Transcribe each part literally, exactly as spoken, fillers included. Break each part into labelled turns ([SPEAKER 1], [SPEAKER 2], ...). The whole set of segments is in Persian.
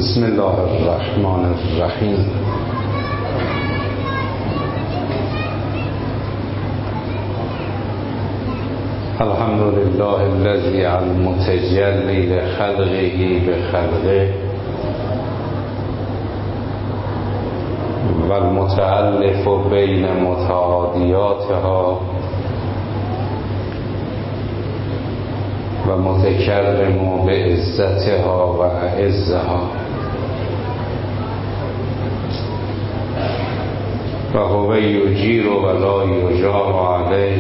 [SPEAKER 1] بسم الله الرحمن الرحیم. الحمد لله الذي المتجلی لخلقه بخلقه والمتألف بین متعادیاتها و متکرم بعزتها و اعزها و هو یجیر و لا یجار علیه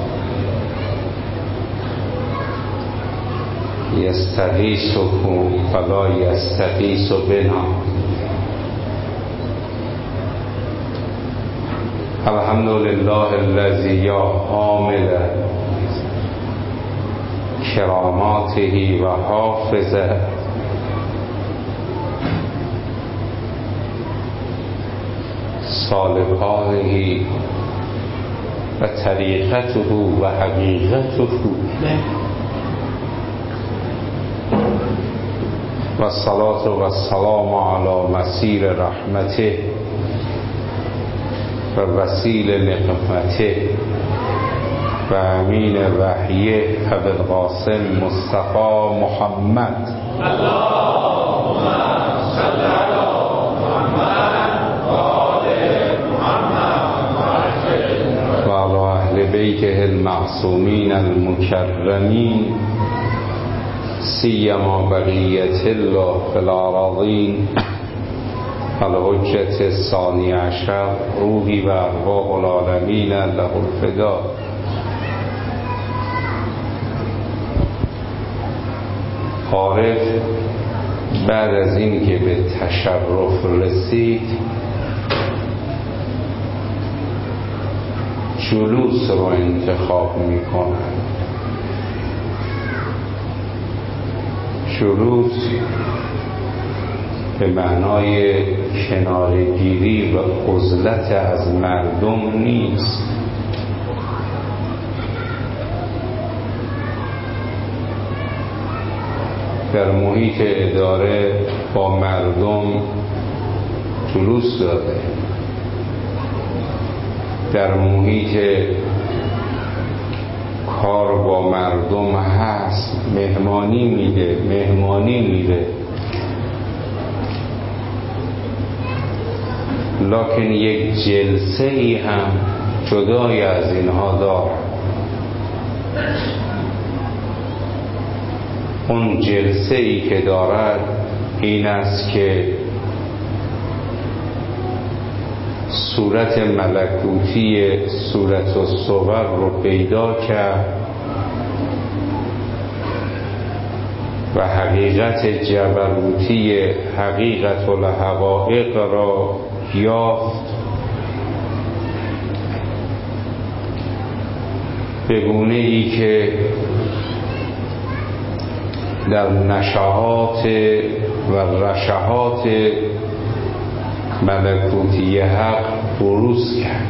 [SPEAKER 1] یستغیثکم فلا یستغیث بنا. الحمد لله الذی یا حامل کراماته و حافظ سالکاته و طریقته و حقیقته و الصلاة و السلام علی مسیر رحمته و وسیل نقمته و امین وحیه ابوالقاسم مصطفی محمد
[SPEAKER 2] اللهم صل علی محمد و آل محمد
[SPEAKER 1] و علی اهل بیته المعصومین المکرمین سیما بقیت الله فی الارضین الحجة الثانی عشر روحی و ارواح العالمین له الفدا. عارف بعد از این که به تشرف رسید جلوس رو انتخاب میکنه. جلوس به معنای کنارگیری و عزلت از مردم نیست. در محیط اداره با مردم جلوس داده، در محیط کار با مردم هست، مهمانی میده مهمانی میده لکن یک جلسه ای هم جدای از اینها داره. اون جلسه ای که دارد این است که صورت ملکوتی صورت الصور رو پیدا کرد و حقیقت جبروتی حقیقت الحقایق را یافت، به گونه ای که در نشاهات و رشحات ملکوتی حق بروز کرد.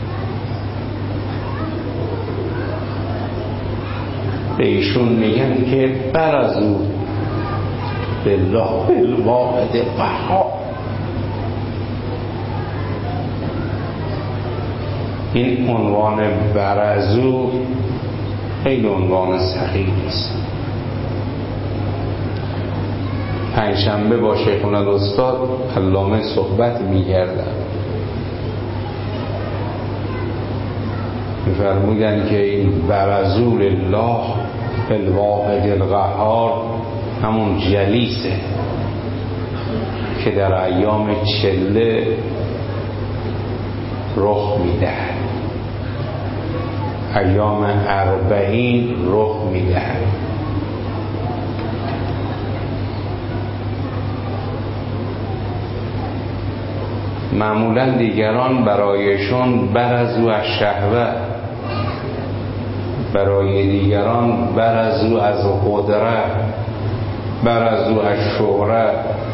[SPEAKER 1] به ایشون میگن که برزو بالله الواحد القهار. این عنوان برزو خیلی عنوان صحیحی است. پنجشنبه با شیخنا الاستاد علامه صحبت می‌کردم، می‌فرمودن که این برزو لله الواحد القهار همون جلیسه که در ایام چله رخ میده، ایام اربعین رخ میده. معمولا دیگران برایشون برزو از شهوه، برای دیگران برزو از قدرت، برزو از شهرت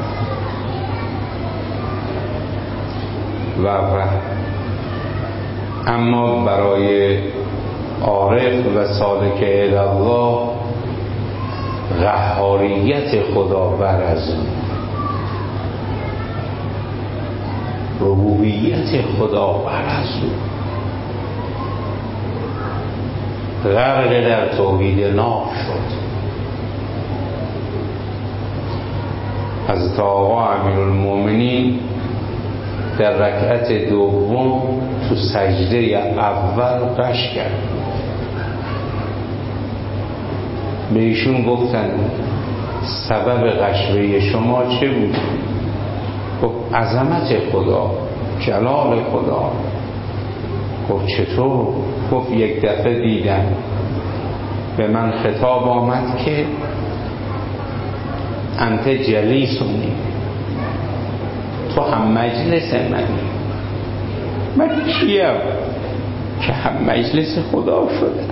[SPEAKER 1] و و اما برای عارف و سالک الله قهاریت خدا برزو. هویت خدا برسو غرق در توحید ناف شد. حضرت آقا امیرالمومنین در رکعت دوم تو سجده اول غش کرد. به ایشون گفتن سبب غشوه شما چه بود؟ گفت عظمت خدا، جلال خدا. گفت چطور؟ گفت یک دفعه دیدم به من خطاب آمد که انت جلیسونی، تو هم مجلس منی. من کیم که هم مجلس خدا شدم؟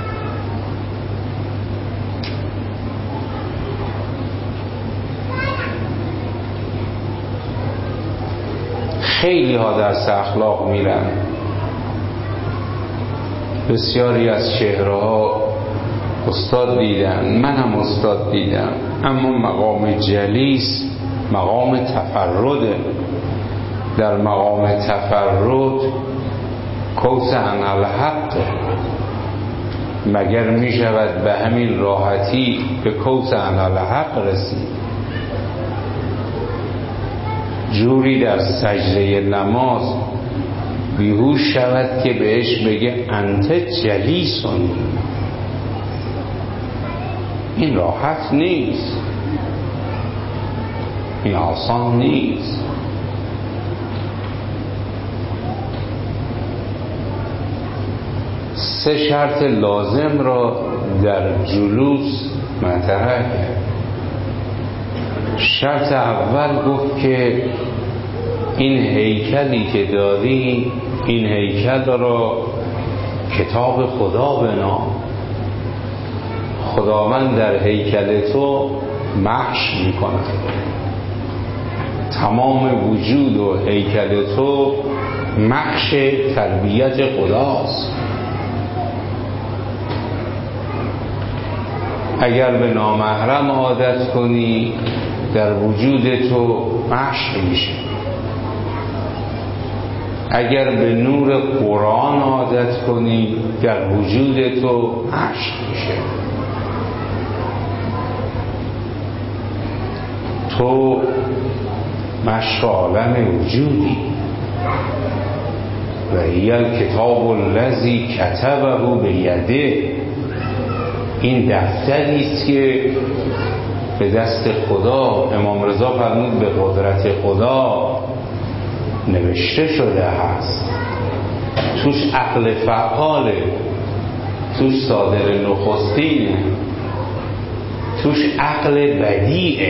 [SPEAKER 1] خیلی ها درس اخلاق میرن، بسیاری از چهره‌ها استاد دیدن، منم استاد دیدم، اما مقام جلیس مقام تفرده. در مقام تفرد کوس عن الحق، مگر می شود به همین راحتی به کوس عن الحق رسید؟ جوری در سجده نماز بیهوش شود که بهش بگه انت جلیسون. این راحت نیست، این آسان نیست. سه شرط لازم را در جلوس مطرح کرد. شرط اول گفت که این هیکلی که داری، این هیکل را کتاب خدا بنام. خداوند در هیکل تو محش میکنه، تمام وجود و هیکل تو محش تربیت خداست. اگر به نامحرم عادت کنی در وجود تو محش میشه، اگر به نور قرآن عادت کنی در وجود تو محش میشه. تو مشق عالم وجودی و هی الکتاب الذی کتبه بیده. این دفتری است که به دست خدا، امام رضا فرمود به قدرت خدا نوشته شده هست. توش عقل فعاله، توش صادر نخستینه، توش عقل بدیعه.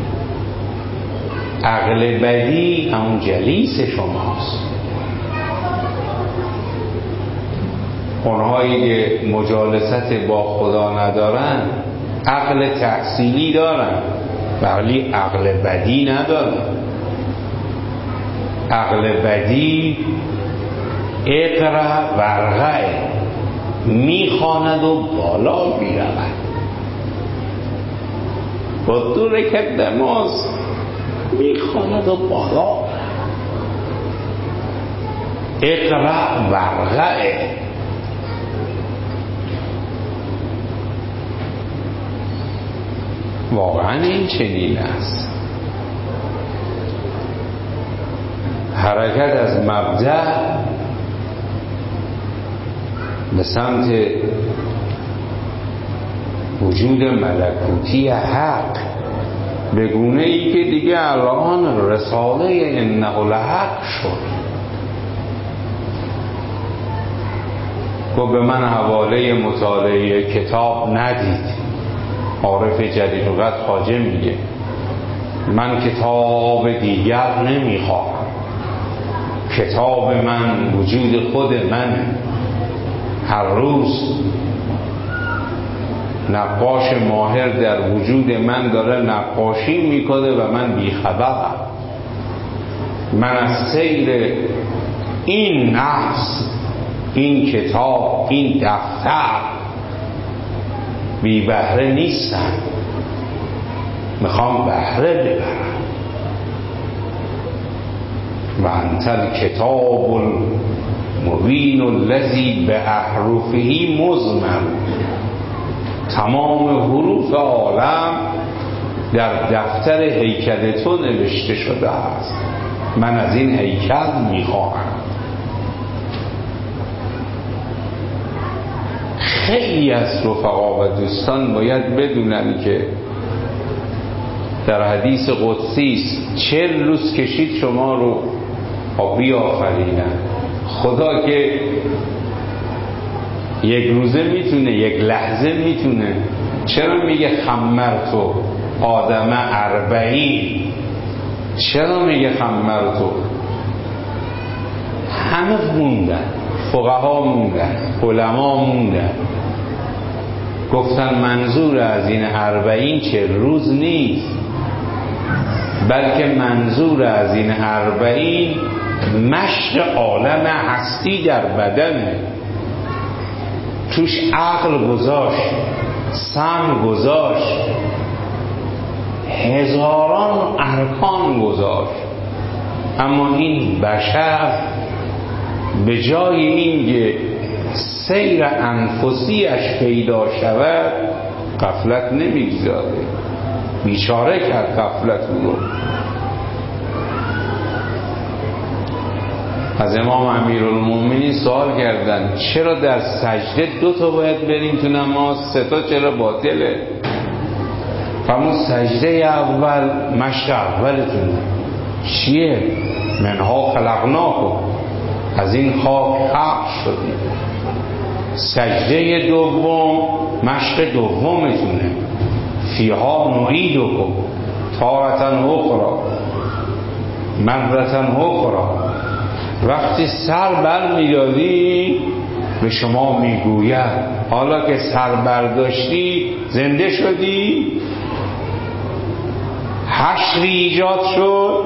[SPEAKER 1] عقل بدی همون جلیس شماست. اونهایی که مجالست با خدا ندارن عقل تحصیلی دارن ولی عقل بدی ندارن. عقل بدی اقرا ورقه میخواند و بالا میرود. با دو رکعت نماز میخواند و بالا. اقرا ورقه. واقعا این چنین است. حرکت از مبدأ به سمت وجود ملکوتی حق به گونه ای که دیگه الان رساله انه الحق شد. گفت به من حواله مطالعه کتاب ندید. عارف جلیل القدر خواجه میگه من کتاب دیگر نمیخوام، کتاب من وجود خود من. هر روز نقاش ماهر در وجود من داره نقاشی میکنه و من بیخبرم. من از سیر این نفس، این کتاب، این دفتر بی بهره نیستم، میخوام بهره ببرم. و انت الکتاب المبین الذی به احرفه مضمر. تمام حروف عالم در دفتر هیکل تو نوشته شده است. من از این هیکل میخواهم. خیلی از رفقا و دوستان باید بدونن که در حدیث قدسی است چهل روز کشید شما رو بیافرینم. خدا که یک روزه میتونه، یک لحظه میتونه، چرا میگه خمرتو آدم اربعین؟ چرا میگه خمرتو؟ همه موندن، فقها موندن، علما موندن، گفتن منظور از این اربعین چه روز نیست، بلکه منظور از این اربعین مشق عالم هستی در بدنه. توش عقل گذاشت، سمع گذاشت، هزاران ارکان گذاشت، اما این بشر به جای اینکه سیر انفسیش پیدا شود غفلت نمیگذاره. بیچاره کرد غفلت رو. از امام امیرالمومنین سوال کردن چرا در سجده دو تا باید بریم تو نماز، سه تا چرا باطله؟ فرمود سجده اول مشق اولتون چیه؟ منها خلقناکم، از این خاک خلق شدیم. سجده دوم مشق دومتونه، فیها نعیدکم تارة اخرى مرة اخرى. وقتی سر بر میدادی به شما میگوید حالا که سر برداشتی زنده شدی، حشری ایجاد شد،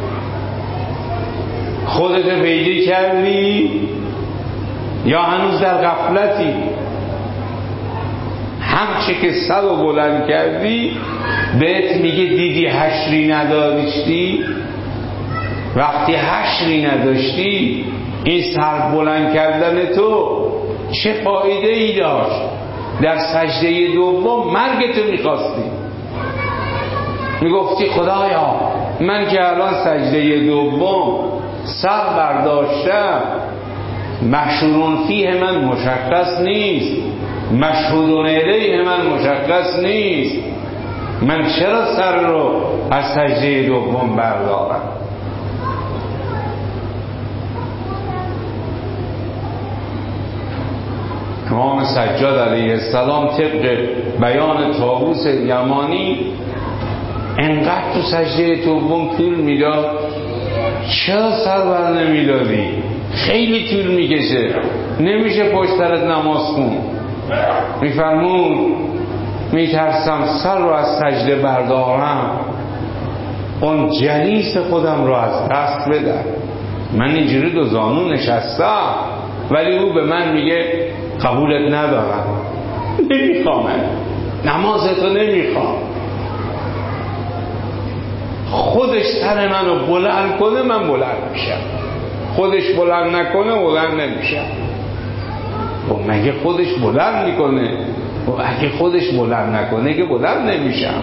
[SPEAKER 1] خودت پیدا کردی یا هنوز در غفلتی؟ همچه که سر رو بلند کردی بهت میگه دیدی حشری نداشتی؟ وقتی حشری نداشتی این سر بلند کردن تو چه فایده ای داشت؟ در سجده دوم مرگتو میخواستی، میگفتی خدایا من که الان سجده دوم سر برداشتم، محشورون فیه من مشخص نیست، مشهودون الیه من مشخص نیست، من چرا سر رو از سجده دوم بردارم؟ امام سجاد علیه السلام طبق بیان طاووس یمانی انقدر تو سجده دوم طول میداد، چرا سر بر نمیدادی؟ خیلی طول میکشه، نمیشه پشت سرت نماز خون. میفرمون میترسم سر رو از سجده بردارم اون جلیس خودم رو از دست بدم. من اینجوری دو زانو نشستم ولی او به من میگه قبولت ندارم، نمیخوام، نمازتو نمیخوام. خودش سر منو بلند کنه من بلند میشم، خودش بلند نکنه بلند نمیشم. و مگه خودش بلند میکنه؟ و اگه خودش بلند نکنه که بلند نمیشم،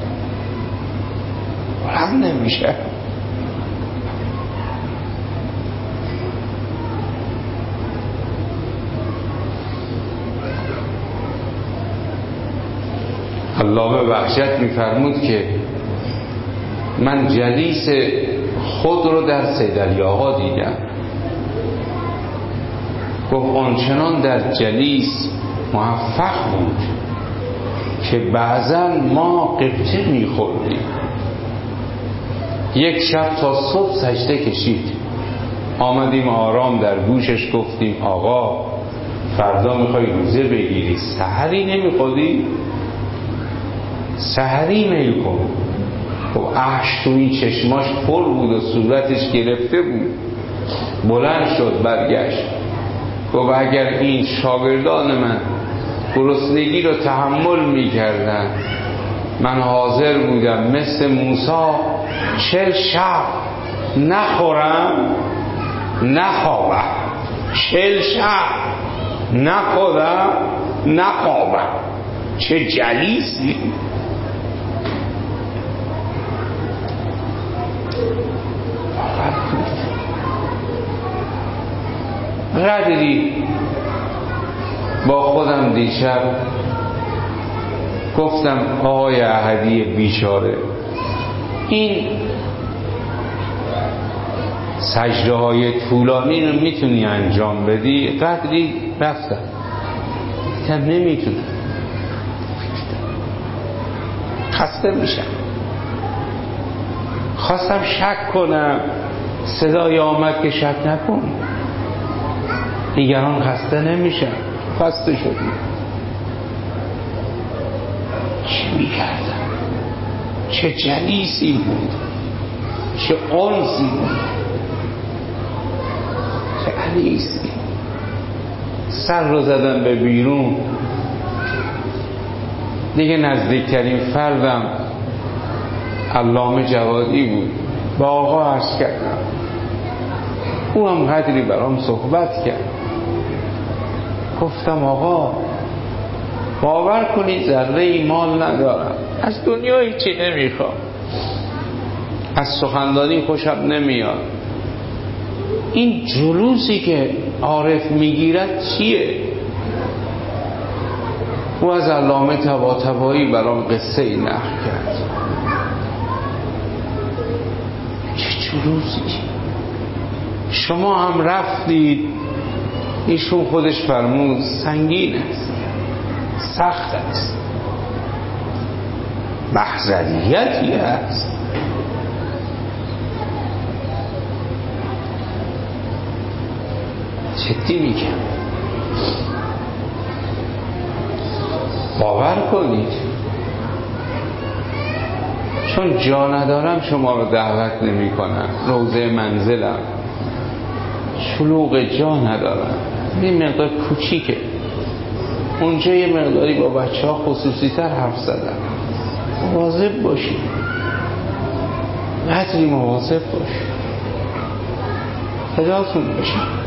[SPEAKER 1] بلند نمیشم. علامه بهجت میفرمود که من جلیس خود رو در سید علی آقا دیدم. گفت آنچنان در جلیس موفق بود که بعضا ما قبطه میخوردیم. یک شب تا صبح سجده کشید، آمدیم آرام در گوشش گفتیم آقا فردا میخوای روزه بگیری، سحری نمیخوردی؟ سحری میل کن. خب اشک تو این چشماش پر بود و صورتش گرفته بود. بلند شد برگشت گفت اگر این شاگردان من گرسنگی رو تحمل میکردن من حاضر بودم مثل موسی چل شب نخورم نخوابم، چل شب نخورم نخوابم. چه جلیسی. قدری با خودم دیشب گفتم آقای احدی بیچاره، این سجده های طولانی رو میتونی انجام بدی؟ قدری رفتم گفتم نمیتونم، خسته میشم. خواستم شک کنم، صدای آمد که شک نکن، دیگران خسته نمیشن. خسته شدیم. چی میکردم؟ چه جلیسی بود، چه انسی بود، چه انیسی. سر رو زدم به بیرون. دیگه نزدیکترین فردم علامه جوادی بود. با آقا عرض کردم، او هم قدری برام صحبت کرد. گفتم آقا باور کنید ذره ایمان ندارم، از دنیا هیچی نمیخوام، از سخنرانی خوشم نمیاد، این جلوسی که عارف میگیرد چیه؟ او از علامه طباطبایی برام قصه ای نقل کرد. چه جلوسی. شما هم رفتید، ایشون خودش فرمود سنگین است، سخت است، محضریتی است. جدی میگم، باور کنید. چون جا ندارم شما رو دعوت نمی کنم. روضه منزلم شلوغ، جا ندارم، این مقدار کوچیکه. اونجا یه مقداری با بچه ها خصوصی تر حرف زدم. مواظب باشید، قدری مواظب باشید، خداتون باشید.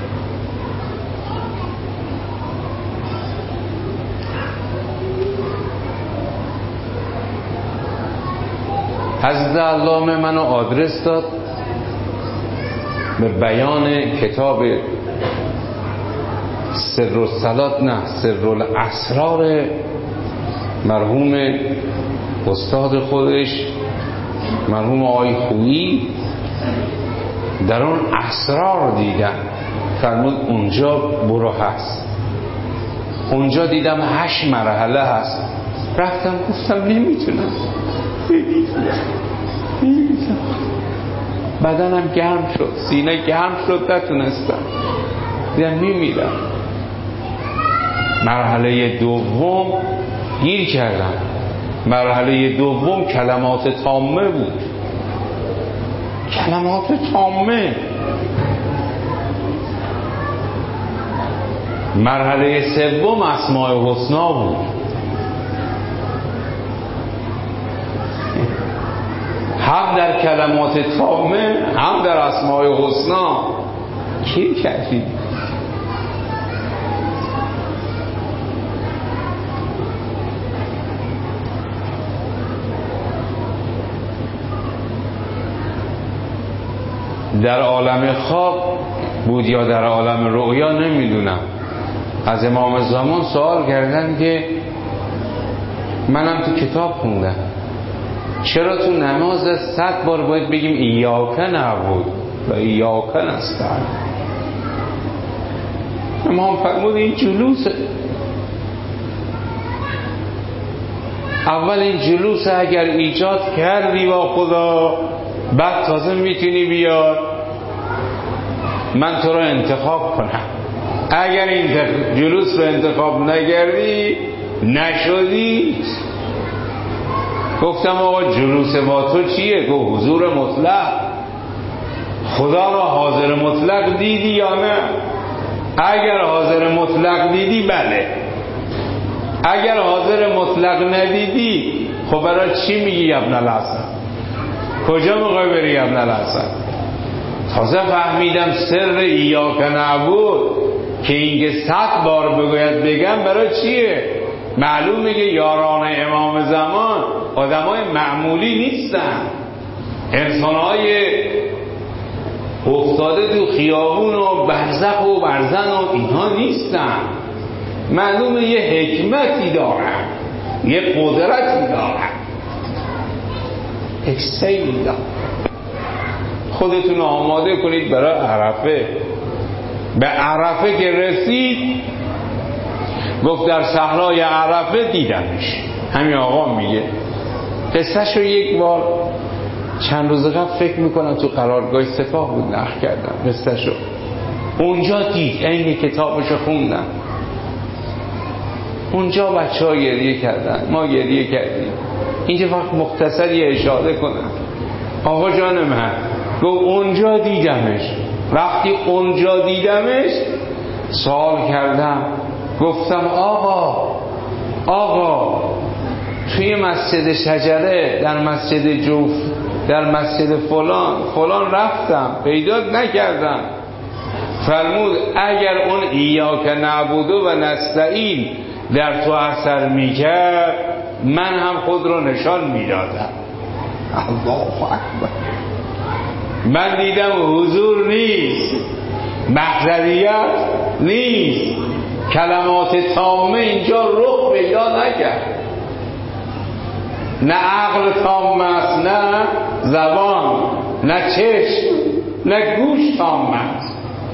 [SPEAKER 1] حضرت علامه منو آدرس داد به بیان کتاب سر الصلات، نه سر الاسرار، مرحوم استاد خودش مرحوم آقای خویی. در اون اسرار دیدم، فرمود اونجا برو هست. اونجا دیدم هشت مرحله هست. رفتم گفتم نمیتونم نمیتونم بدنم گرم شد، سینه گرم شد، نتونستم، دیدم میمیرم. مرحله دوم گیر کردم. مرحله دوم کلمات تامه بود، کلمات تامه. مرحله سوم اسماء حسنا بود. هم در کلمات تامه هم در اسماء حسنا. کی کردی؟ در عالم خواب بود یا در عالم رؤیا نمیدونم. از امام زمان سوال کردن که منم تو کتاب خوندم چرا تو نماز صد بار باید بگیم ایاک نعبد و ایاک نستعین. امام فرمود این جلوسه. اول این جلوس اگر ایجاد کردی با خدا، بعد تازه میتونی بیار من تو رو انتخاب کنم. اگر این جلوس رو انتخاب نکردی نشدی. گفتم آقا جلوس با تو چیه؟ گفت حضور مطلق. خدا را حاضر مطلق دیدی یا نه؟ اگر حاضر مطلق دیدی بله، اگر حاضر مطلق ندیدی خب برای چی میگی ابن الحسن؟ کجا میخوای بری ابن الحسن؟ تازه فهمیدم سر ایاک نعبد که اینکه صد بار بگوید بگم برای چیه. معلومه که یاران امام زمان آدمای معمولی نیستن، انسانهای افتاده تو خیابون و برزخ و برزن و اینها نیستن. معلومه یه حکمتی دارن، یه قدرتی دارن، اکسیلی دارن. خودتون آماده کنید برای عرفه. به عرفه که رسید گفت در صحرای عرفه دیدمش. همین آقا میگه قصهش رو یک بار چند روز قبل فکر میکنم تو قرارگاه سپاه بود نقل کردم قصهش رو. اونجا دید، این کتابش رو خوندم. اونجا بچه ها گریه کردن، ما گریه کردیم. اینجا فقط مختصری اشاره کنم. آقا جان من گفت اونجا دیدمش. وقتی اونجا دیدمش سوال کردم، گفتم آقا آقا توی مسجد شجره، در مسجد جوف، در مسجد فلان فلان رفتم پیدا نکردم. فرمود اگر اون ایاک نعبد و نستعین در تو اثر میکرد من هم خود رو نشان میدادم. الله اکبر. من دیدم حضور نیست، محضریت نیست، کلمات تامه اینجا رخ پیدا نکرد. نه عقل تام است، نه زبان، نه چشم، نه گوش تام است.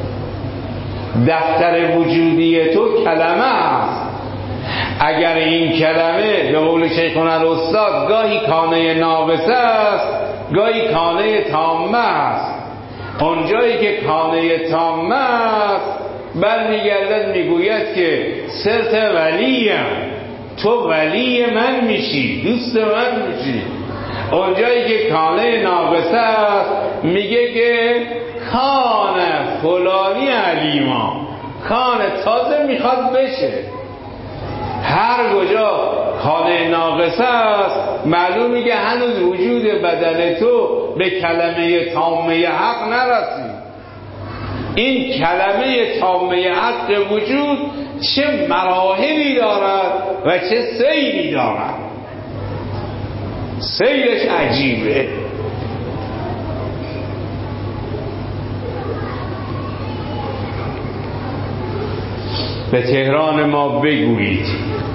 [SPEAKER 1] دفتر وجودی تو کلمه است. اگر این کلمه به قول شیخنا الاستاد گاهی کانه ناقصه است، گاهی کانه تامه است. اونجایی که کانه تامه است برمیگردد میگوید که سرت ولیم، تو ولی من میشی، دوست من میشی. اونجایی که کانه ناقصه است میگه که کان فلانی علیما، کان تازه میخواد بشه. هر کجا کانه ناقصه است معلومه که هنوز وجود بدن تو به کلمه تامه حق نرسید. این کلمه تامه حق وجود چه مراحلی دارد و چه سیری دارد. سیرش عجیبه. به تهران ما بگویید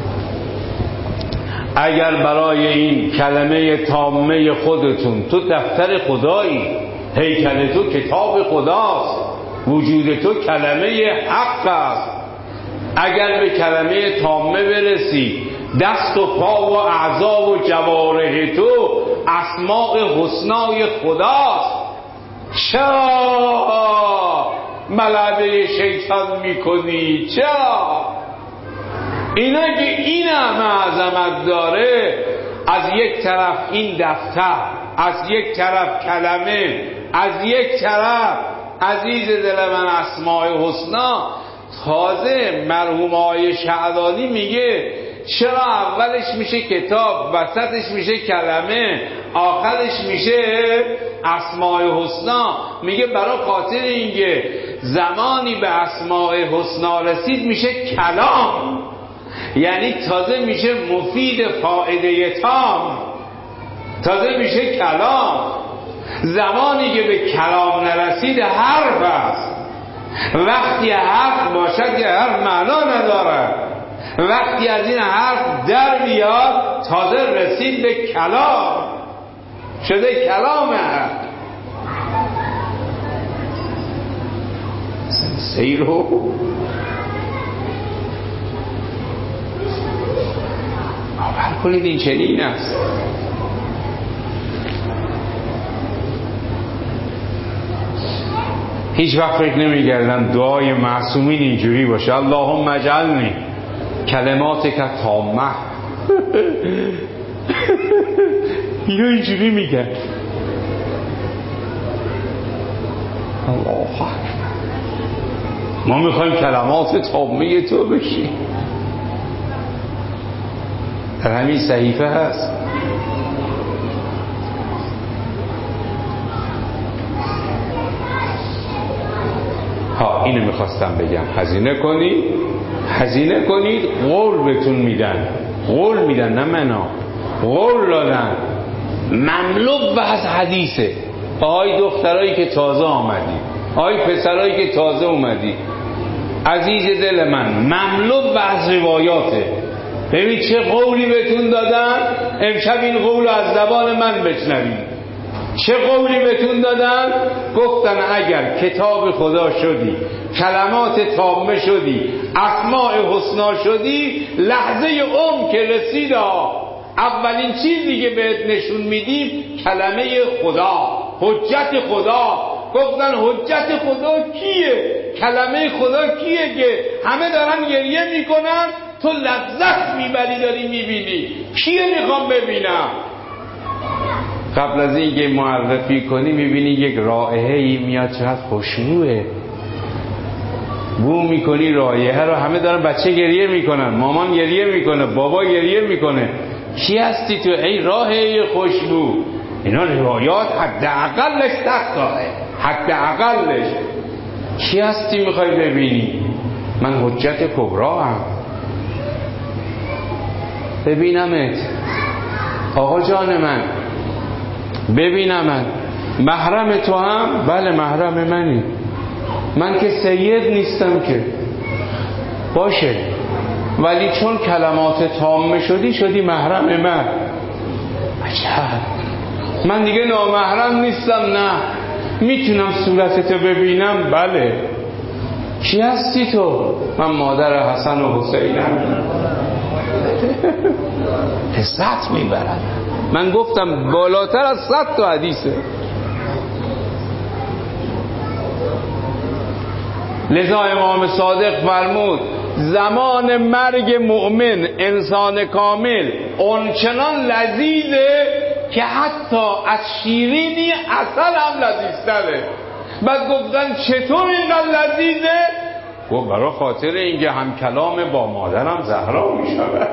[SPEAKER 1] اگر برای این کلمه تامه خودتون، تو دفتر خدایی، هیکل تو کتاب خداست، وجود تو کلمه حق است، اگر به کلمه تامه برسی دست و پا و اعضا و جوارح تو اسماء حسنای خداست، چرا ملعبه شیطان میکنی؟ چرا؟ اینا که این همه عظمت داره، از یک طرف این دفتر، از یک طرف کلمه، از یک طرف عزیز دل من اسماء حسنا. تازه مرحوم آقای شعرانی میگه چرا اولش میشه کتاب، وسطش میشه کلمه، آخرش میشه اسماء حسنا؟ میگه برای خاطر اینکه زمانی به اسماء حسنا رسید میشه کلام، یعنی تازه میشه مفید فائده تام، تازه میشه کلام. زمانی که به کلام نرسید حرف است. وقتی حرف باشد که حرف معنا نداره. وقتی از این حرف در بیاد تازه رسید به کلام، شده کلام حرف. سیرو باور کنید این چنین است. هیچ وقت فکر نمی کردم دعای معصومین اینجوری باشه. اللهم اجعلنی کلماتک تامه. یا اینجوری میگن الله اکبر. ما میخوایم کلمات تامه تو بشیم. در همین صحیفه هست. اینو میخواستم بگم، هزینه کنید، هزینه کنید، قول بهتون میدن، قول میدن، نه منا، قول دادن، مملو به از حدیثه. آهای دخترایی که تازه آمدی، آهای پسرایی که تازه اومدی، عزیز دل من، مملو به از روایاته. ببین چه قولی بهتون دادن، امشب این قول از زبان من بشنوید. چه قولی بهتون دادن؟ گفتن اگر کتاب خدا شدی، کلمات تامه شدی، اسماء حسنا شدی، لحظه عمر که رسید، اولین چیزی که بهت نشون میدیم کلمه خدا، حجت خدا. گفتن حجت خدا کیه؟ کلمه خدا کیه که همه دارن گریه میکنن، تو لذت میبری داری میبینی؟ کیه میخوام ببینم؟ قبل از اینکه معرفی کنی میبینی یک رائحه‌ای میاد، چقدر خوشبوه، بو میکنی رائحه رو، همه دارن، بچه گریه میکنن، مامان گریه میکنه، بابا گریه میکنه. کی هستی تو؟ ای رائحه خوشبو. اینا روایات حداقلش سخت‌ه، حداقلش. کی هستی میخوای ببینی؟ من حجت کبرا هم، ببینمت آقا جان من، ببینمت. محرم تو هم؟ بله محرم منی، من که سید نیستم که. باشه، ولی چون کلمات تامه شدی شدی محرم من. عجب، من دیگه نامحرم نیستم؟ نه، میتونم صورتتو ببینم؟ بله. کی هستی تو؟ من مادر حسن و حسینم. لذت میبرن. من گفتم بالاتر از صد تا حدیثه. لذا امام صادق فرمود زمان مرگ مؤمن انسان کامل اونچنان لذیذه که حتی از شیرینی عسل هم لذیذتره. بعد گفتن چطور اینقدر لذیذه؟ گفت برای خاطر اینکه هم کلام با مادرم زهرا میشود.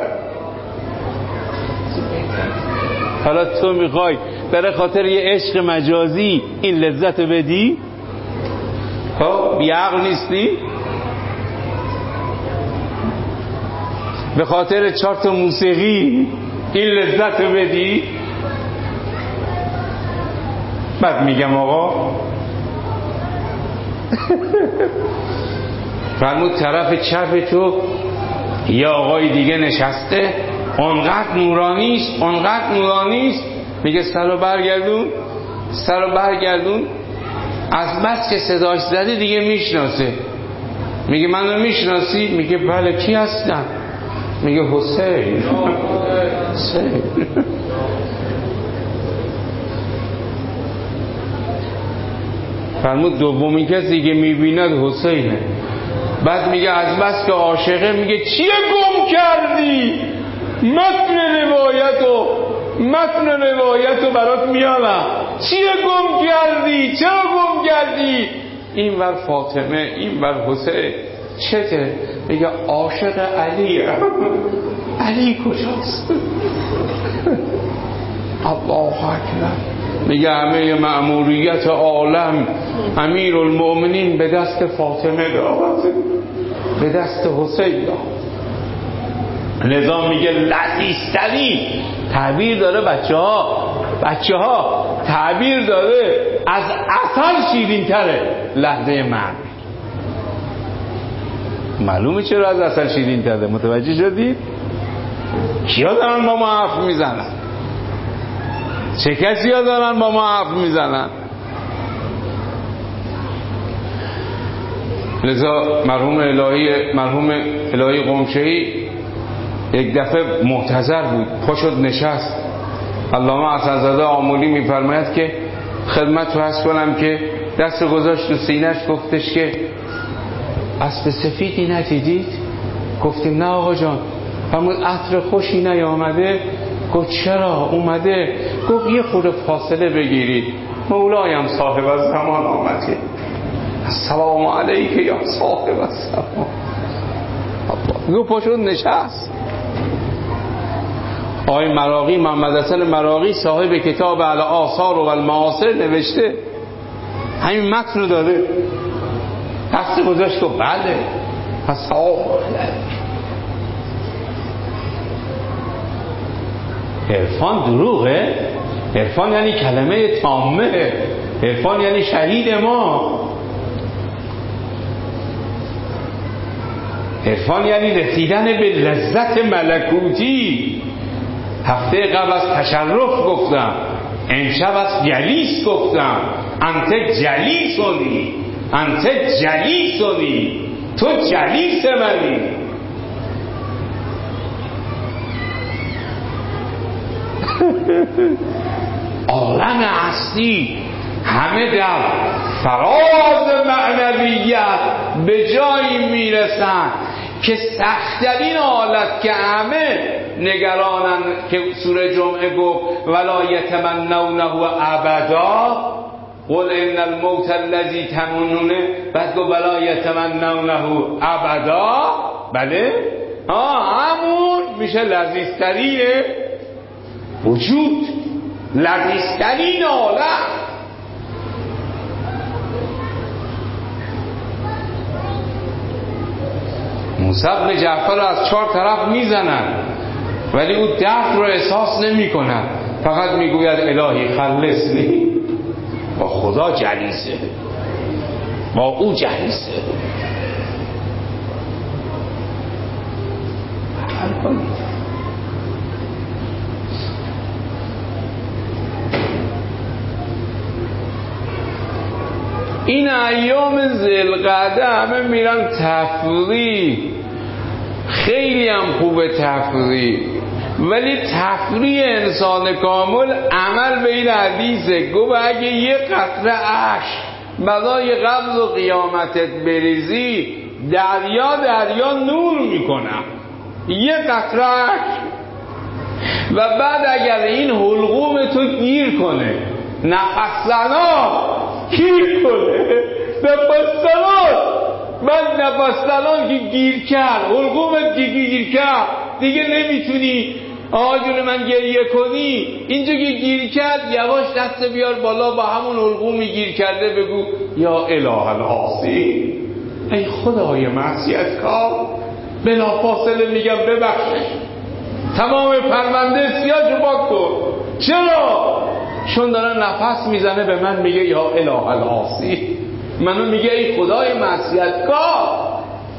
[SPEAKER 1] حالا تو میخوای برای خاطر یه عشق مجازی این لذت بدی؟ ها بیعقل نیستی؟ به خاطر چهار تا موسیقی این لذت بدی؟ بعد میگم آقا فرمود طرف چپ تو یه آقای دیگه نشسته، اونقدر نورانیست، اونقدر نورانیست، میگه سرو برگردون، سرو برگردون. از بس که صداش زده دیگه میشناسه. میگه منو میشناسی؟ میگه بله. کی هستم؟ میگه حسین. حسین. فرمود دومین کسی که میبیند حسینه. بعد میگه از بس که عاشقه، میگه چیه گم کردی؟ متن روایتو متن روایتو برات میارم. چیه گم کردی؟ چرا گم کردی؟ این ور فاطمه، این ور حسین. چته؟ میگه عاشق علیه. علی کجاست؟ الله اکبر. میگه همه مأموریت عالم امیر المؤمنین به دست فاطمه داد، به دست حسین داد. لذا میگه لذیذترین تعبیر داره بچه ها، بچه ها تعبیر داره از عسل شیرین تره لحظه مرگ. معلومه چرا از عسل شیرین تره؟ متوجه شدید؟ کیا دارن با ما حرف میزنن؟ چه کسی ها دارن با ما حرف میزنن؟ لذا مرحوم الهی مرحوم الهی قمشه‌ای یک دفعه محتضر بود، پا شد نشست. علامه حسن‌زاده آمولی میفرماید که خدمت رو هست کنم که دست گذاشت تو سینه‌اش، گفتش که اسب سفیدی ندیدید؟ گفتیم نه آقا جان. فرمود عطر خوشی نیامده؟ گفت چرا اومده؟ گفت یه خورده فاصله بگیرید، مولایم صاحب الزمان آمده. السلام علیک یا صاحب الزمان. گفت پا شد نشست. آقای مراغی، محمد حسن مراغی صاحب کتاب علی آثار و المعاصر نوشته، همین متن رو داره. دست گذاشت و بله پس عرفان دروغه؟ عرفان یعنی کلمه تامه، عرفان یعنی شهید ما، عرفان یعنی رسیدن به لذت ملکوتی. هفته قبل از تشرف گفتم، امشب از جلیس گفتم. انت جلیسونی، انت جلیسونی، تو جلیس منی. عالم اصلی همه در فراز معنویت به جایی میرسن که سخت‌ترین حالت که همه نگرانن که سوره جمعه گفت ولا یتمنونه ابدا قل ان الموت الذی تمنونه، بعد گفت ولا یتمنونه ابدا. بله ها همون میشه لذیذترین وجود، لذیذترین عالم. موسی بن جعفر رو از چهار طرف میزنن ولی او درد رو احساس نمی کند، فقط میگوید الهی خلصنی. با خدا جلیسه، با او جلیسه. این ایام ذوالقعده همه میرن تفریح، خیلی هم خوبه تفریح، ولی تفریح انسان کامل عمل به این حدیثه. گفت اگه یه قطره اشک برای قبض و قیامتت بریزی، دریا دریا نور میکنم، یه قطره اشک. و بعد اگر این حلقوم تو گیر کنه، نفس زنا گیر کنه، نفس زنا، من نفس زنان که گیر کرد، حلقومت که گیر کرد، دیگه نمیتونی آقا جون من گریه کنی، اینجا که گیر کرد یواش دست بیار بالا، با همون حلقومی گیر کرده بگو یا اله العاصی، ای خدای معصیتکار، بلا فاصله میگم ببخشش، تمام پرونده سیاهشو پاک کن. چرا؟ چون داره نفس میزنه به من میگه یا اله العاصی، منو میگه ای خدای معصیتکار.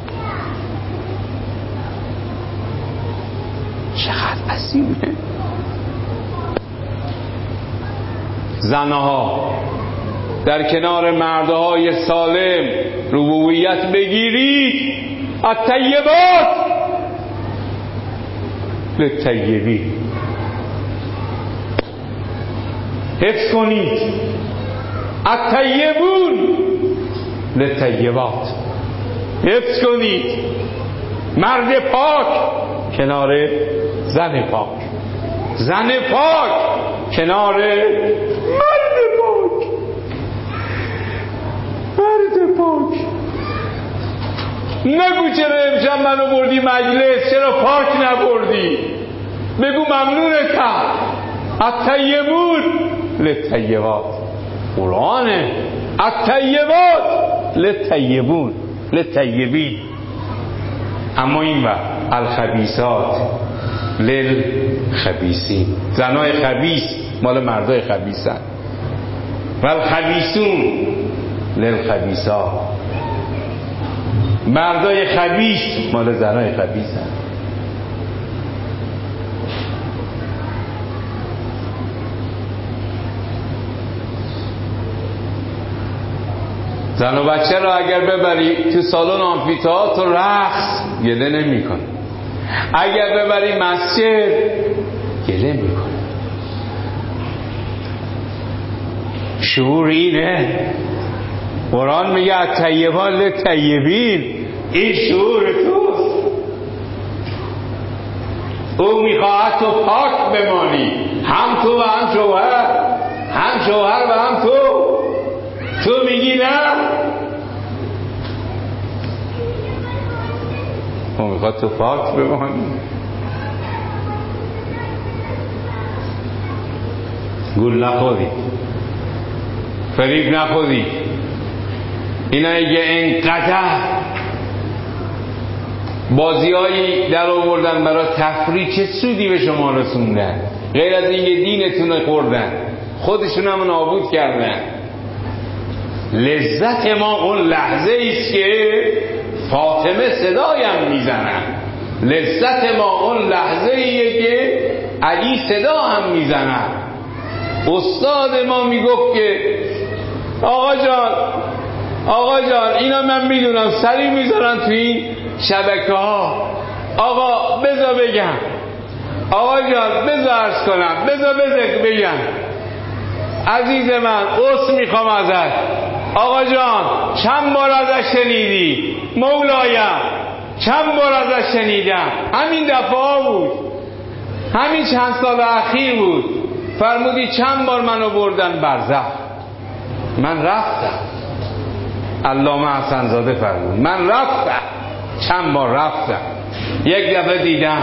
[SPEAKER 1] چقدر عظیمه. زنها در کنار مردهای سالم ربوبیت بگیرید، الطیبات للطیبین، حفظ کنید الطیبون للطیبات، حفظ کنید مرد پاک کنار زن پاک، زن پاک کنار مرد پاک، مرد پاک. نگو چرا امشب منو بردی مجلس، چرا پاک نبردی، بگو ممنونتم. الطیبون للطیبات، قرآنه. الطیبات للطیبون للطیبین. اما این وقت الخبیثات للخبیثین، زنای خبیث مال مردای خبیثن، و الخبیثون للخبیثات، مردای خبیث مال زنای خبیثن. زن و بچه را اگر ببری تو سالن آمفی‌تئاتر و رقص، گله نمی کنه. اگر ببری مسجد، گله می کنه. شعور اینه. قرآن میگه الطیبان للطیبین، این شعور توست. او میخواهد تو پاک بمانی، هم تو و هم شوهر، هم شوهر و هم تو. تو میگی نه، او میخواد تو پاک بمانی. گول نخوری، فریب نخوری، اینا یه انقدر بازیایی در آوردن برای تفریح، چه سودی به شما رسوندن غیر از این یه دینتون رو خوردن، خودشون هم نابود کردن. لذت ما اون لحظه ایست که فاطمه صدایم میزنن، لذت ما اون لحظه ایه که علی صدا هم میزنن. استاد ما میگفت که آقا جان آقا جان اینا من میدونم سری میذارن تو این شبکه ها، آقا بذار بگم، آقا جان بذار عرض کنم، بذار بذار بگم، عزیز من عذر میخوام ازت، آقا جان چند بار ازش شنیدی؟ مولایم چند بار ازش شنیدم، همین دفعه ها بود، همین چند سال اخیر بود، فرمودی چند بار منو بردن برزخ، من رفتم. علامه حسن زاده فرمود من رفتم، چند بار رفتم، یک دفعه دیدم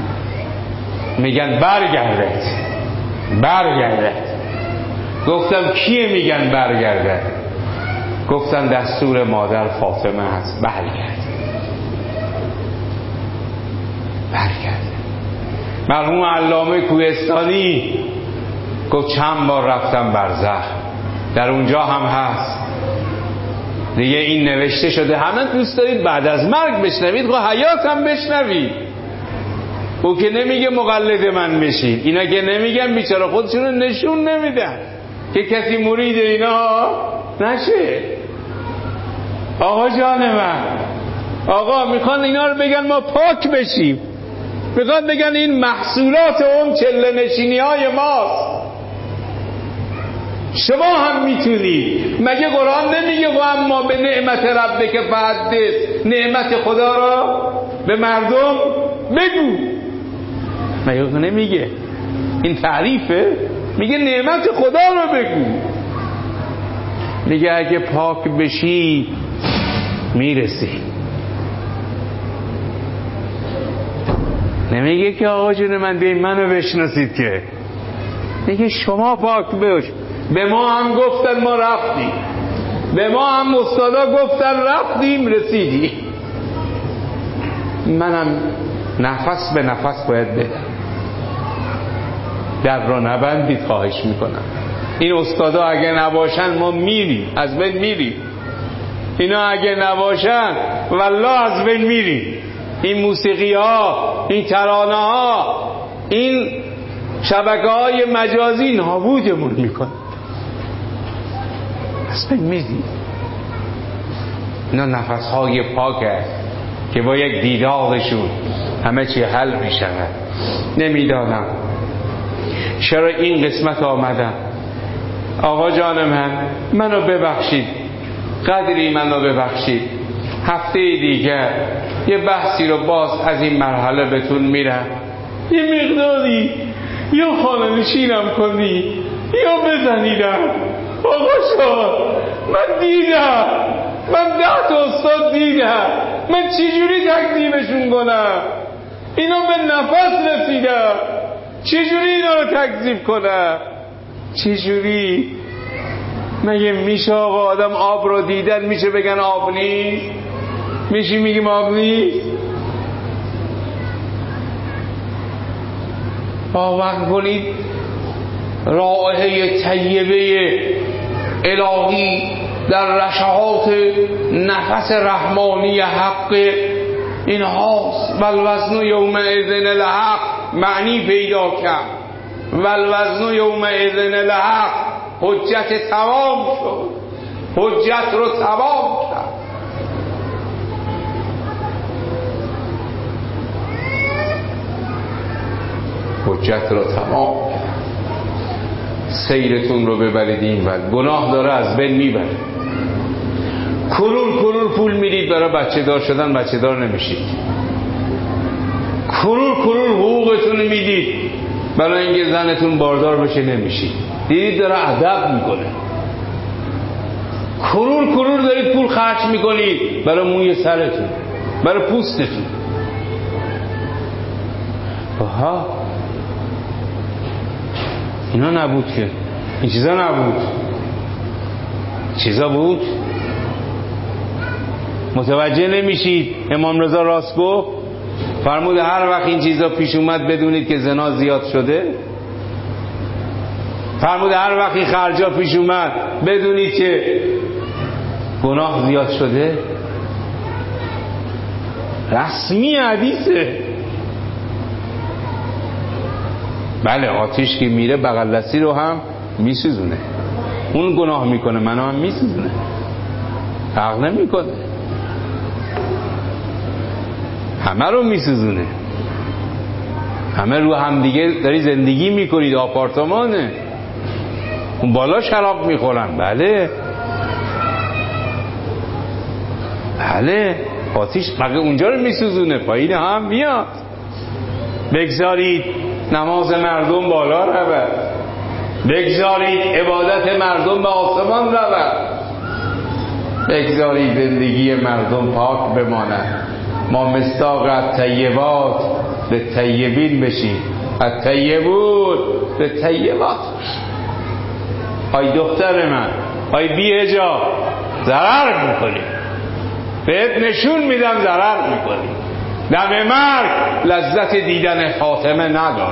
[SPEAKER 1] میگن برگردد برگردد. گفتم کیه میگن برگردد؟ گفتن دستور مادر فاطمه هست، برگرد برگرد. مرحوم علامه کوهستانی گفت چند بار رفتم برزخ، در اونجا هم هست دیگه، این نوشته شده، همه دوست دارید بعد از مرگ بشنوید، خب حیات هم بشنوید. او که نمیگه مقلد من بشید، اینا که نمیگن بیچاره خودشون رو نشون نمیدن که کسی مرید اینا نشه. آقا جان من، آقا میخوان اینا رو بگن ما پاک بشیم، میخوان بگن این محصولات اون چله نشینی های ماست. شما هم میتونید، مگه قرآن نمیگه و اما به نعمت ربک فحدث، نعمت خدا را به مردم بگو؟ مگه نمیگه این تعریفه؟ میگه نعمت خدا را بگو. میگه اگه پاک بشی میرسی. نمیگه که آقا جون من بیاین منو بشناسید، که میگه شما پاک بش. به ما هم گفتن ما رفتیم، به ما هم استادا گفتن رفتیم رسیدیم. منم نفس به نفس باید بدم، در را نبندید خواهش میکنم. این استادا اگه نباشن ما میریم، از بین میریم. اینا اگه نباشن والله از بین میریم. این موسیقی ها، این ترانه ها، این شبکه های مجازی نابودمون میکن، از بین میریم. اینا نفس های پاکه که با یک دیدارشون همه چی حل میشود. نمیدانم چرا این قسمت آمدم. آقا جان من، منو ببخشید، قدری منو ببخشید. هفته دیگر یه بحثی رو باز از این مرحله بهتون میرم، یه مقداری یا خانه نشینم کنی یا بزنیدم. آقا شان من دیدم، من ده تا استاد دیدم، من چجوری تکذیبشون کنم؟ اینا به نفس رسیدم، چجوری اینا رو تکذیب کنم؟ چجوری؟ مگه میشه آقا آدم آب رو دیدن میشه بگن آب نیست؟ میشه میگیم آب نیست؟ باور کنید رائحه طیبه الهی در رشحات نفس رحمانی حق این هاست. والوزن یومئذ الحق معنی پیدا کرد، والوزن یومئذ الحق، حجت تمام شد، حجت رو تمام کرد. حجت رو تمام کرد. سیرتون رو ببرید این ور، گناه داره از بین میبره. کرور کرور پول میدید برای بچه دار شدن، بچه دار نمیشید. کرور کرور حقوقتون میدید برای اینکه زنتون باردار بشه، نمیشید. دیدید داره ادب میکنه. کرور کرور دارید پول خرج میکنید برای موی سرتون، برای پوستتون. آها اینا نبود که، این چیزا نبود. چیزا بود متوجه نمیشید امام رضا راست گفت؟ فرمود هر وقت این چیزا پیش اومد بدونید که زنا زیاد شده. فرمود هر وقت این خرجا پیش اومد بدونید که گناه زیاد شده. رسمی حدیثه. بله آتش که میره بغل دستی رو هم میسوزونه. اون گناه میکنه منو هم میسوزونه. فرق نمیکنه. همه رو میسوزونه. همه رو هم دیگه داری زندگی میکنید. آپارتمانه. اون بالا شراب میخورن. بله بله آتیش مگه اونجا رو میسوزونه پایین هم میاد. بگذارید نماز مردم بالا رود. بگذارید عبادت مردم به آسمان رود. بگذارید زندگی مردم پاک بماند. ما مصداق الطیبات به طیبین بشیم. الطیبون به طیبات. آی دختر من، آی بی حجاب، ضرر میکنی. بهت نشون میدم ضرر میکنی. دم مرگ لذت دیدن فاطمه نداری.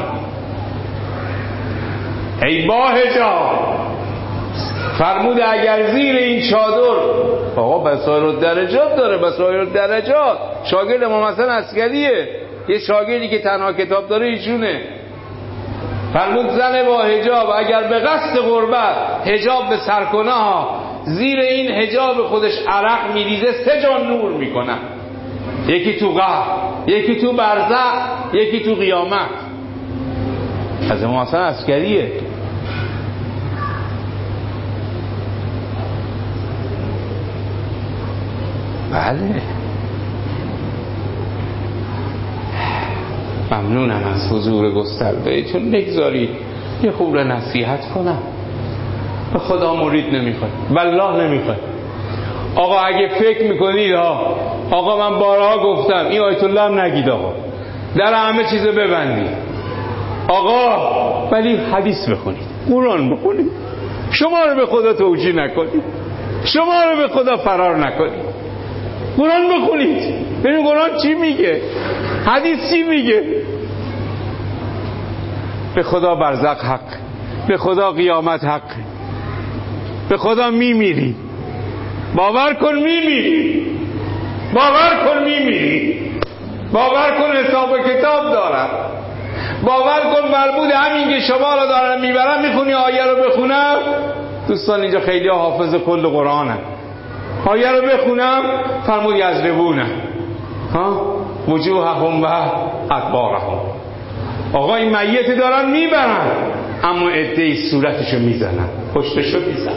[SPEAKER 1] ای با حجاب، فرمود اگر زیر این چادر، آقا بسایر الدرجات داره، بسایر الدرجات، شاگرد امام حسن عسکریه، یه شاگردی که تنها کتاب داره ایشونه. فرمود زن با حجاب اگر به قصد قربت حجاب به سر کنه ها، زیر این حجاب خودش عرق میریزه، سه جان نور میکنه. یکی تو قبر، یکی تو برزخ، یکی تو قیامت. از امام حسن عسکریه. بله ممنونم از حضور گسترده‌تون. بگذارید یه خورده نصیحت کنم. به خدا مرید نمیخواد، والله نمیخواد. آقا اگه فکر میکنید ها، آقا من بارها گفتم این آیت الله هم نگید آقا، در همه چیزو ببندید آقا، ولی حدیث بخونید، قرآن بخونید، شما رو به خدا توجیه نکنید، شما رو به خدا فرار نکنید، قرآن بخونید ببین قرآن چی میگه، حدیث چی میگه. به خدا برزخ حق، به خدا قیامت حق، به خدا میمیری، باور کن میمیری، باور کن میمیری، باور کن حساب کتاب دارن، باور کن مربوط همین که شما رو دارن میبرن. میخونی آیه رو بخونم دوستان، اینجا خیلی حافظ کل قرآنن، آیه رو بخونم فرمود یضربونم ها وجوههم و ادبارهم. آقا این میت دارن میبرن، اما عده‌ای صورتشو میزنن، پشتشو میزنن.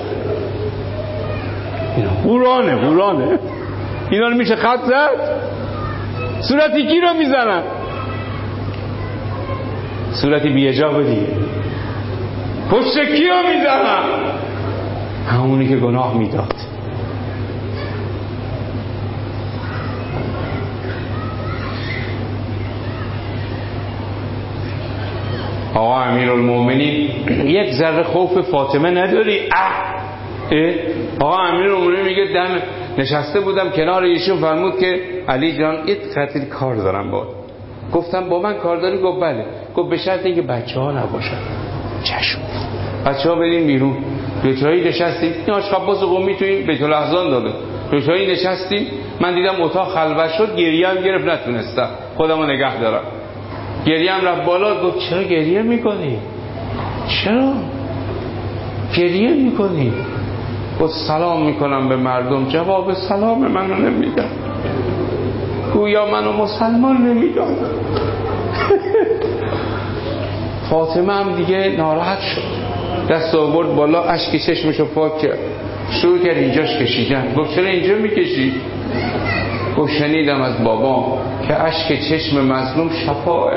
[SPEAKER 1] اینا قرآنه، قرآنه. اینا رو میشه خط زد؟ صورتی کی رو میزنن؟ صورتی بی حجاب دیگه. پشت کی رو میزنن؟ همونی که گناه میداد. آقا امیرالمومنین یک ذره خوف فاطمه نداری؟ اه اه آقا امیرالمومنین میگه دم نشسته بودم کنار ایشون، فرمود که علی جان یه خاطر کار دارم با. گفتم با من کار داری؟ گفت بله. گفت به شرط اینکه بچه ها نباشن. چشم. بچه ها بریم بیرون. دوتایی نشستیم، این آشقباز قومی توی بیت الاحزان داده، دوتایی نشستیم، من دیدم اتاق خلوت شد، گریه هم گرفت، نتونستم خودمو نگه دارم. گریه هم رفت بالا. گفت چرا گریه میکنی؟ چرا گریه میکنی؟ گفت سلام میکنم به مردم، جواب سلام منو نمیدن، گویا منو مسلمان نمیدن. فاطمه هم دیگه ناراحت شد، دست آورد بالا، اشک چشمشو پاک کرد، شروع کرد اینجاش کشیدن. گفت چرا اینجا میکشی؟ گفت شنیدم از بابام که اشک چشم مظلوم شفاه.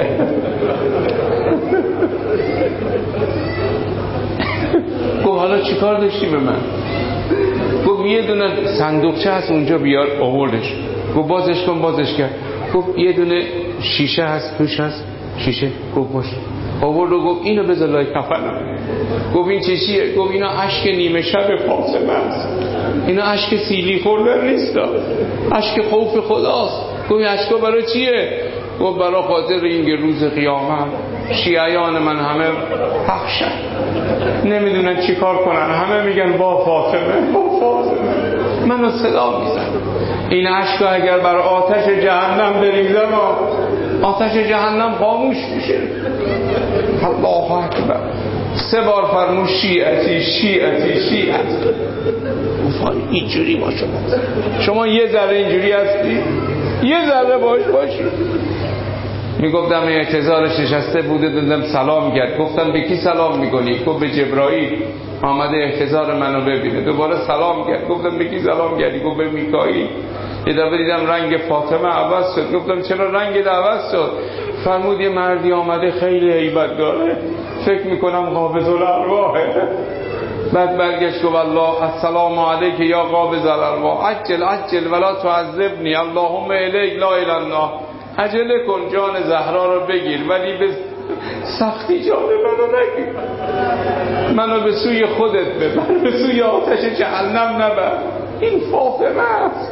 [SPEAKER 1] گفت حالا چیکار داشتی به من؟ گفت یه دونه صندوقچه هست اونجا بیار. آوردش. گفت بازش کن. بازش کرد. گفت یه دونه شیشه هست توش هست شیشه. گفت باش. آورد و گفت اینو بذار لای کفنم. گفت این چیه؟ گفت اینا اشک نیمه شب فاطمه است. اینا اشک سیلی خوردن نیست، اشک خوف خداست. گوی اشکا برای چیه؟ گفت برای خاطر اینکه روز قیامت شیعیان من همه پخشن، نمیدونن چی کار کنن، همه میگن با فاطمه با فاطمه، منو صدا میزن. این اشکا اگر برای آتش جهنم بریزن، آتش جهنم خاموش میشه. الله اکبر. سه بار فرمود شیعتی شیعتی شیعتی. اینجوری با شما شما یه ذره اینجوری هستی، یه ذره باش باشی. میگفتم اعتزالش نشسته بوده، دادم سلام کرد. گفتم به کی سلام میکنی؟ گفت به جبرائیل، آمده احتضار منو ببینه. دوباره سلام کرد. گفتم به کی سلام کردی؟ گفت به میکائیل. یه دفعه دیدم رنگ فاطمه عوض شد. گفتم چرا رنگ عوض شد؟ فرمود یه مردی آمده خیلی هیبت داره، فکر میکنم قابض الارواحه. بعد برگشت گفت الله السلام علیک یا قابض الارواح، عجل عجل ولا تعذبنی، اللهم الیک لا اله الا الله. عجله کن جان زهرا رو بگیر، ولی به سختی جان منو نگیر، منو به سوی خودت ببر، به سوی آتش جهنم نبر. این فاطمه است.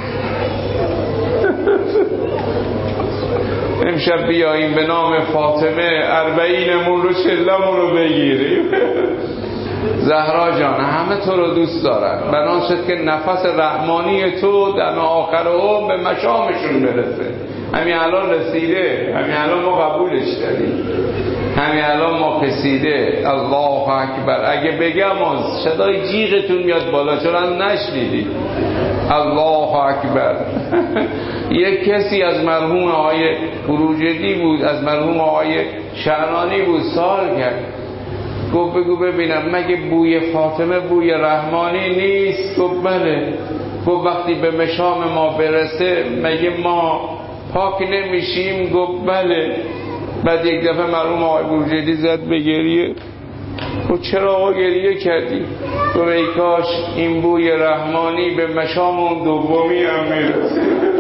[SPEAKER 1] امشب بیاییم به نام فاطمه اربعینمون رو چلمون رو بگیریم. زهرا جان همه تو رو دوست دارن، بنا شد که نفس رحمانی تو در آخر عمر به مشامشون برسه. همین الان رسیده، همین الان ما قبولش داریم، همین الان ما پسیده. الله اکبر. اگه بگم از صدای جیغتون میاد بالا، چرا نشنیدید؟ الله اکبر. یک کسی از مرحوم آقای بروجردی بود، از مرحوم آقای شعرانی بود، سوال کرد. گفت بگو ببینم مگه بوی فاطمه بوی رحمانی نیست؟ گفت بله. گفت وقتی به مشام ما برسه مگه ما پاک نمیشیم؟ گفت بله. بعد یک دفعه مرحوم آقای بروجردی زد به گریه. گفت چرا آقا گریه کردی؟ گفت ای کاش این بوی رحمانی به مشام اون دومی هم میرسه.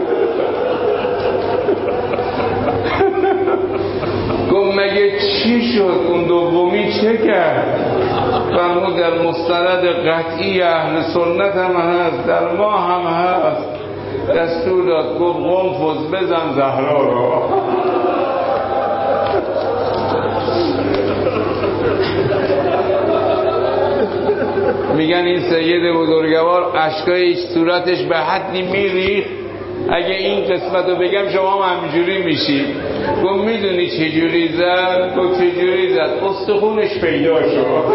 [SPEAKER 1] گفت مگه چی شد؟ اون دومی چه کرد؟ فرمود در مستند قطعی اهل سنت هم هست، در ما هم هست. دستور داد گفت قنفذ بزن زهرا رو. میگن این سید بزرگوار اشکای صورتش به حدی میریخت، اگه این قسمت رو بگم شما هم همجوری میشید. گفت میدونی چجوری زد؟ گفت چجوری زد؟ استخونش پیدا شد.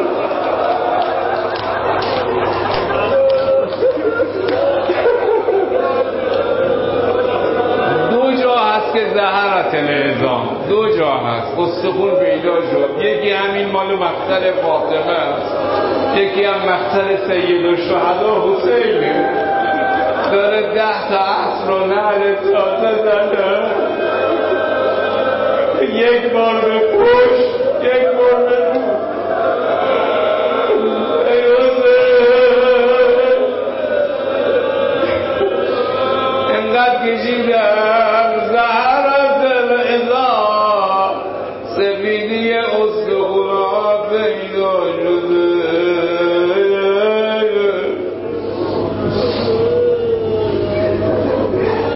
[SPEAKER 1] دو جا هست که زهرت العظام، دو جا هست استخون پیدا شد. یکی همین مال مقتل فاطمه است، یکی هم مقتل سید الشهدا حسینه. داره ده تا عصر و نهر تازه زده، یک بار به پشت، یک بار به رو. ای حسین انقدر کشیدم